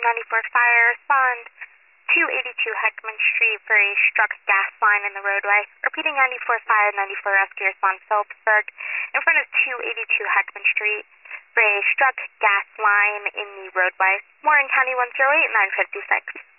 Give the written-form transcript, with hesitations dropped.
94 fire, respond 282 Heckman Street for a struck gas line in the roadway. Repeating 94 fire, 94 rescue, respond Phillipsburg in front of 282 Heckman Street for a struck gas line in the roadway. Warren County 108, 956.